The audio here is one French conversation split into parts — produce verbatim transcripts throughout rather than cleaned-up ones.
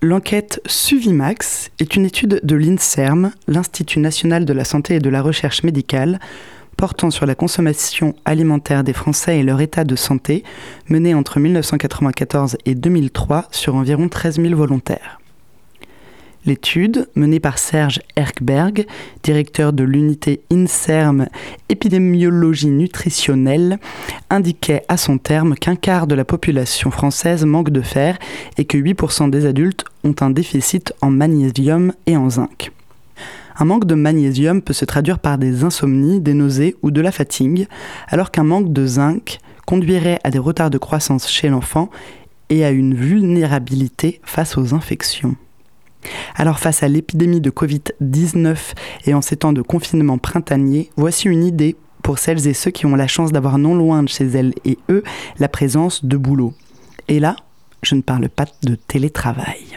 L'enquête Suvimax est une étude de l'INSERM, l'Institut national de la santé et de la recherche médicale, portant sur la consommation alimentaire des Français et leur état de santé, menée entre dix-neuf cent quatre-vingt-quatorze et deux mille trois sur environ treize mille volontaires. L'étude, menée par Serge Erkberg, directeur de l'unité INSERM épidémiologie nutritionnelle, indiquait à son terme qu'un quart de la population française manque de fer et que huit pour cent des adultes ont un déficit en magnésium et en zinc. Un manque de magnésium peut se traduire par des insomnies, des nausées ou de la fatigue, alors qu'un manque de zinc conduirait à des retards de croissance chez l'enfant et à une vulnérabilité face aux infections. Alors face à l'épidémie de covid dix-neuf et en ces temps de confinement printanier, voici une idée pour celles et ceux qui ont la chance d'avoir non loin de chez elles et eux la présence de boulot. Et là, je ne parle pas de télétravail.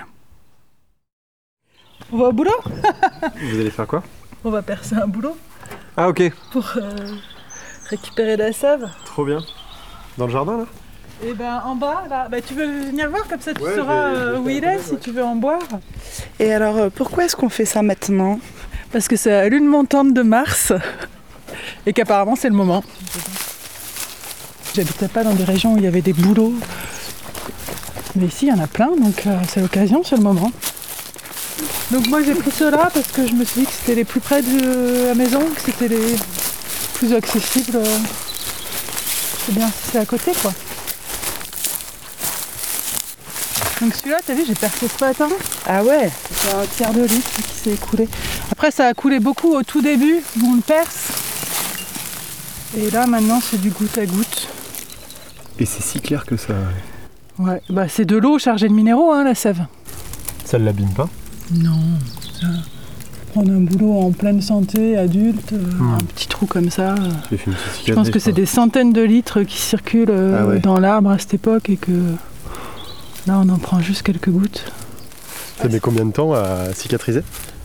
On va au boulot. Vous allez faire quoi? On va percer un boulot. Ah ok. Pour euh, récupérer la sève. Trop bien. Dans le jardin là? Et ben en bas là, bah, tu veux venir voir comme ça tu ouais, sauras vais, euh, où il est si ouais. tu veux en boire. Et alors euh, pourquoi est-ce qu'on fait ça maintenant? Parce que c'est la lune montante de Mars et qu'apparemment c'est le moment. J'habitais pas dans des régions où il y avait des boulots, mais ici il y en a plein donc euh, c'est l'occasion, c'est le moment. Donc moi j'ai pris ceux-là parce que je me suis dit que c'était les plus près de la maison, que c'était les plus accessibles. C'est bien, c'est à côté quoi. Donc celui-là, t'as vu, j'ai percé ce matin. Ah ouais? C'est un tiers de litre qui s'est écoulé. Après, ça a coulé beaucoup au tout début, où on le perce. Et là, maintenant, c'est du goutte à goutte. Et c'est si clair que ça... Ouais, bah c'est de l'eau chargée de minéraux, hein, la sève. Ça ne l'abîme pas? Non. Ça... Prendre un boulot en pleine santé, adulte, mmh. un petit trou comme ça. Je pense que c'est des centaines de litres qui circulent euh, ah ouais. dans l'arbre à cette époque et que... Là, on en prend juste quelques gouttes. Ça met combien de temps à cicatriser?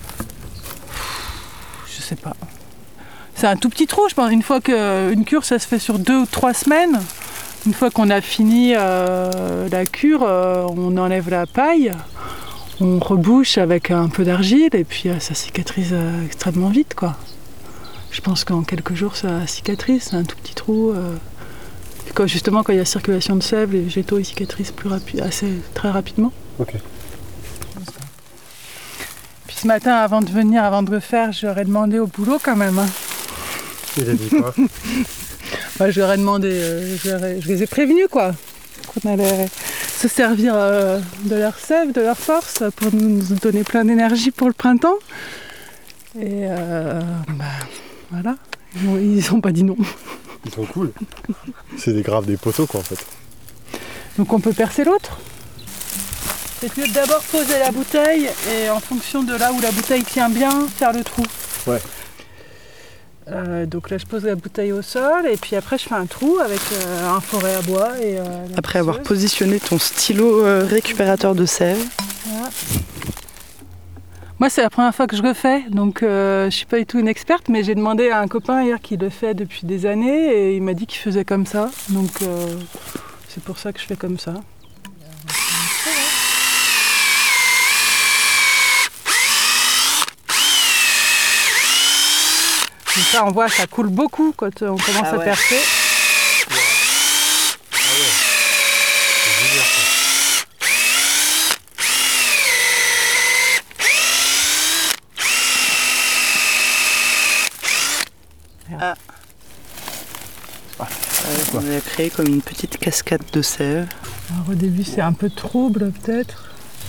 Je sais pas. C'est un tout petit trou, je pense. Une fois qu'une cure, ça se fait sur deux ou trois semaines. Une fois qu'on a fini euh, la cure, euh, on enlève la paille, on rebouche avec un peu d'argile et puis euh, ça cicatrise euh, extrêmement vite, quoi. Je pense qu'en quelques jours, ça cicatrise. C'est un tout petit trou. Euh... Quand, justement, quand il y a circulation de sève, les végétaux ils cicatrisent plus rapi- assez, très rapidement. Ok. Puis ce matin, avant de venir, avant de le faire, je leur ai demandé au boulot quand même. Hein. Il a dit quoi? Bah, je leur ai demandé, euh, je, leur ai, je les ai prévenus quoi, qu'on allait se servir euh, de leur sève, de leur force, pour nous donner plein d'énergie pour le printemps. Et euh, bah, voilà, ils n'ont pas dit non. Ils sont cool. C'est des graves des poteaux quoi en fait. Donc on peut percer l'autre. C'est mieux de d'abord poser la bouteille et en fonction de là où la bouteille tient bien, faire le trou. Ouais. Euh, donc là je pose la bouteille au sol et puis après je fais un trou avec euh, un forêt à bois. Et, euh, après avoir positionné ton stylo euh, récupérateur de sève. Voilà. Moi, c'est la première fois que je le fais, donc euh, je ne suis pas du tout une experte, mais j'ai demandé à un copain hier qui le fait depuis des années et il m'a dit qu'il faisait comme ça. Donc euh, c'est pour ça que je fais comme ça. Donc ça, on voit, ça coule beaucoup quand on commence ah ouais. à percer. Ah. On a créé comme une petite cascade de sève. Alors, au début c'est un peu trouble peut-être.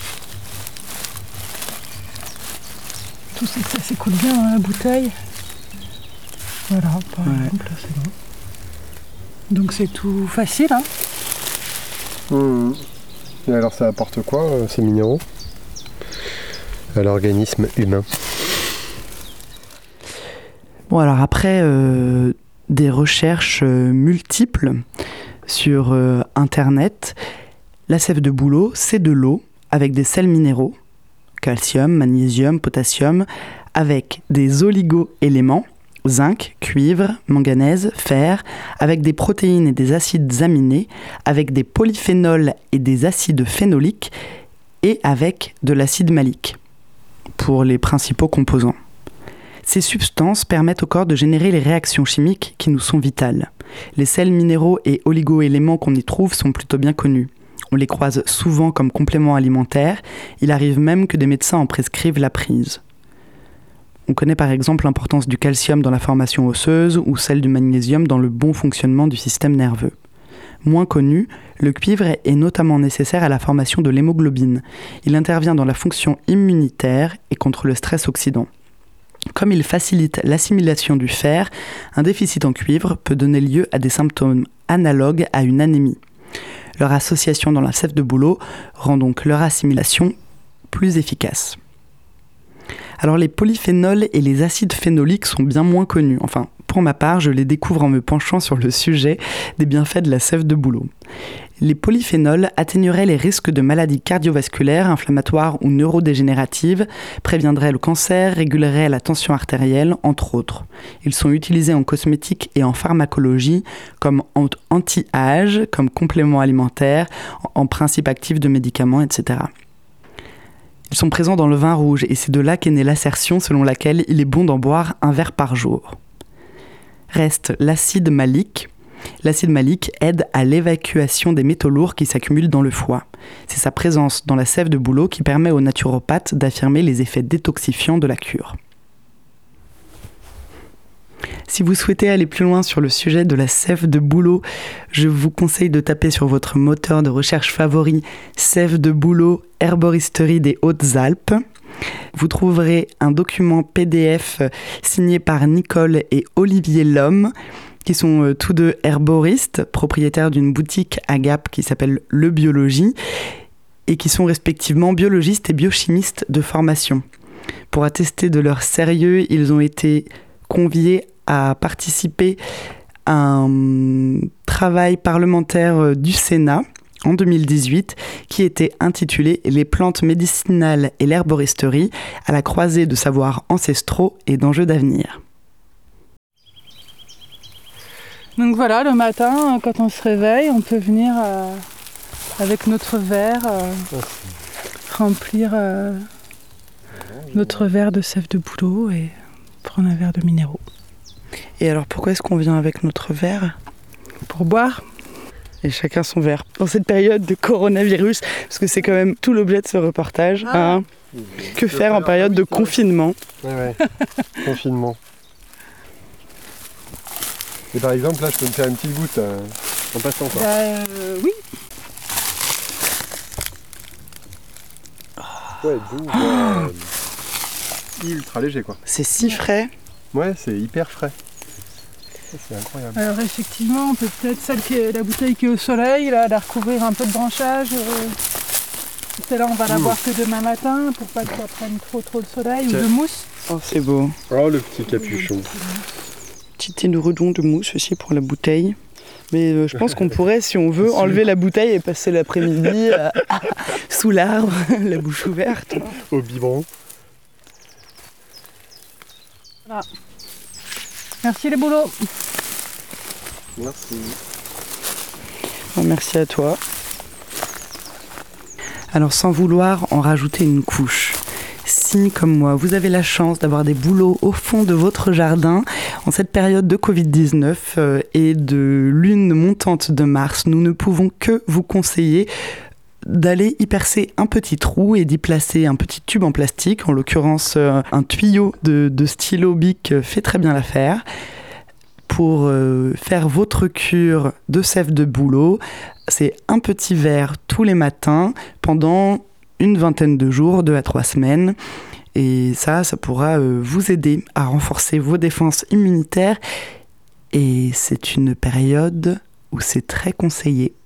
Tout ça, ça s'écoule bien dans la bouteille. Voilà, par ouais. exemple, là c'est bon. Donc c'est tout facile, hein. Mmh. Et alors ça apporte quoi euh, ces minéraux à l'organisme humain? Bon alors après euh, des recherches euh, multiples sur euh, internet, la sève de bouleau c'est de l'eau avec des sels minéraux, calcium, magnésium, potassium, avec des oligo-éléments, zinc, cuivre, manganèse, fer, avec des protéines et des acides aminés, avec des polyphénols et des acides phénoliques, et avec de l'acide malique pour les principaux composants. Ces substances permettent au corps de générer les réactions chimiques qui nous sont vitales. Les sels minéraux et oligo-éléments qu'on y trouve sont plutôt bien connus. On les croise souvent comme compléments alimentaires. Il arrive même que des médecins en prescrivent la prise. On connaît par exemple l'importance du calcium dans la formation osseuse ou celle du magnésium dans le bon fonctionnement du système nerveux. Moins connu, le cuivre est notamment nécessaire à la formation de l'hémoglobine. Il intervient dans la fonction immunitaire et contre le stress oxydant. Comme il facilite l'assimilation du fer, un déficit en cuivre peut donner lieu à des symptômes analogues à une anémie. Leur association dans la sève de bouleau rend donc leur assimilation plus efficace. Alors les polyphénols et les acides phénoliques sont bien moins connus. Enfin, pour ma part, je les découvre en me penchant sur le sujet des bienfaits de la sève de bouleau. Les polyphénols atténueraient les risques de maladies cardiovasculaires, inflammatoires ou neurodégénératives, préviendraient le cancer, réguleraient la tension artérielle, entre autres. Ils sont utilisés en cosmétique et en pharmacologie comme anti-âge, comme complément alimentaire, en principe actif de médicaments, et cetera. Ils sont présents dans le vin rouge et c'est de là qu'est née l'assertion selon laquelle il est bon d'en boire un verre par jour. Reste l'acide malique. L'acide malique aide à l'évacuation des métaux lourds qui s'accumulent dans le foie. C'est sa présence dans la sève de bouleau qui permet aux naturopathes d'affirmer les effets détoxifiants de la cure. Si vous souhaitez aller plus loin sur le sujet de la sève de bouleau, je vous conseille de taper sur votre moteur de recherche favori « Sève de bouleau, herboristerie des Hautes-Alpes ». Vous trouverez un document P D F signé par Nicole et Olivier Lhomme, qui sont euh, tous deux herboristes, propriétaires d'une boutique à Gap qui s'appelle Le Biologie, et qui sont respectivement biologistes et biochimistes de formation. Pour attester de leur sérieux, ils ont été conviés à participer à un travail parlementaire du Sénat en deux mille dix-huit qui était intitulé « Les plantes médicinales et l'herboristerie à la croisée de savoirs ancestraux et d'enjeux d'avenir ». Donc voilà, le matin, quand on se réveille, on peut venir euh, avec notre verre, euh, remplir euh, notre verre de sève de bouleau et prendre un verre de minéraux. Et alors pourquoi est-ce qu'on vient avec notre verre ? Pour boire. Et chacun son verre. Dans cette période de coronavirus, parce que c'est quand même tout l'objet de ce reportage. Ah. Hein, mmh. Que faire en période de confinement ? Ouais, ouais. Confinement. Et par exemple, là, je peux me faire une petite goutte euh, en passant, quoi. Bah, euh, oui. Ouais, doux, oh. ouais, ultra léger, quoi. C'est si frais. Ouais, c'est hyper frais. Ça, c'est incroyable. Alors effectivement, on peut peut-être celle qui est la bouteille qui est au soleil, là, la recouvrir un peu de branchage. Euh, celle-là, on va la mmh. boire que demain matin pour pas que ça prenne trop trop de soleil. Tiens. Ou de mousse. Oh, c'est beau. Oh, le petit capuchon. Petit énourdon de mousse aussi pour la bouteille. Mais euh, je pense qu'on pourrait, si on veut, enlever la bouteille et passer l'après-midi euh, sous l'arbre, la bouche ouverte. Au biberon. Voilà. Merci les boulots. Merci. Bon, merci à toi. Alors sans vouloir en rajouter une couche, si, comme moi, vous avez la chance d'avoir des bouleaux au fond de votre jardin, en cette période de covid dix-neuf euh, et de lune montante de Mars, nous ne pouvons que vous conseiller d'aller y percer un petit trou et d'y placer un petit tube en plastique, en l'occurrence euh, un tuyau de, de stylo bic fait très bien l'affaire, pour euh, faire votre cure de sève de bouleau. C'est un petit verre tous les matins pendant une vingtaine de jours, deux à trois semaines. Et ça, ça pourra euh, vous aider à renforcer vos défenses immunitaires. Et c'est une période où c'est très conseillé.